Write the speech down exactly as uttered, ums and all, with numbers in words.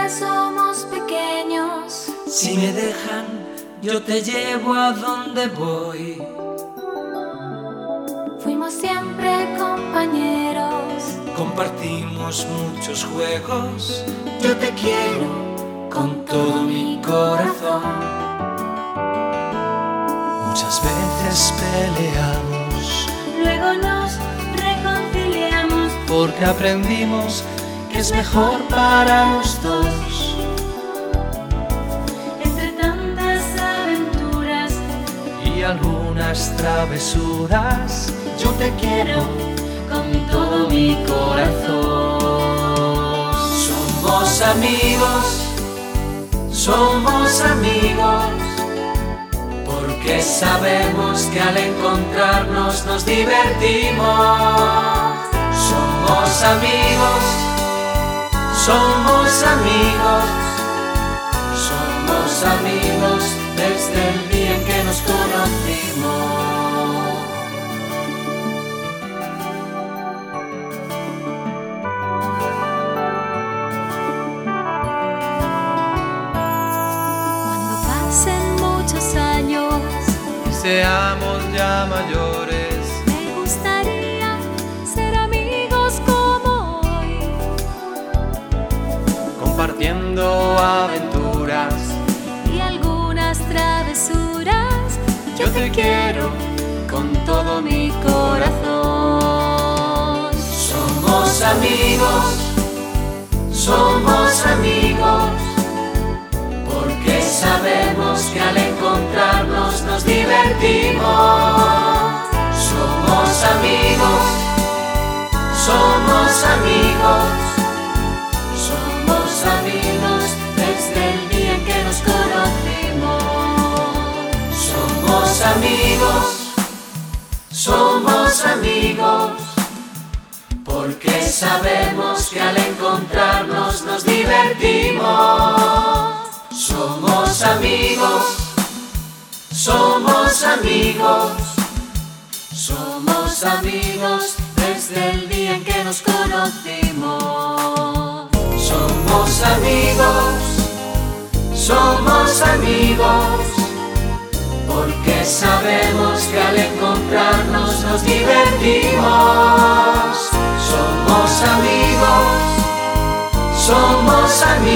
que somos pequeños. Si me dejan, yo te llevo a donde voy. Fuimos siempre compañeros. Compartimos muchos juegos. Yo te quiero con todo mi corazón. Muchas veces peleamos, Luego nos reconciliamos, porque aprendimos que es mejor para los dos. entre tantas aventuras Y algunas travesuras, yo te quiero con todo mi corazón. Somos amigos, somos amigos, porque sabemos que al encontrarnos nos divertimos. Somos amigos, somos amigos, somos amigos desde el día en que nos conocimos. Cuando pasen muchos años, Y seamos ya mayores, me gustaría ser amigos como hoy, compartiendo aventuras. y algunas travesuras. Yo te quiero con todo mi corazón. Somos amigos, somos amigos, porque sabemos que al encontrarnos nos divertimos. Somos amigos, somos amigos, somos amigos desde el día en que nos conocimos. Somos amigos, somos amigos, porque sabemos que al encontrarnos nos divertimos. Somos amigos, somos amigos, somos amigos desde el día en que nos conocimos. Somos amigos, somos amigos, porque sabemos que al encontrarnos nos divertimos. Somos amigos, somos amigos.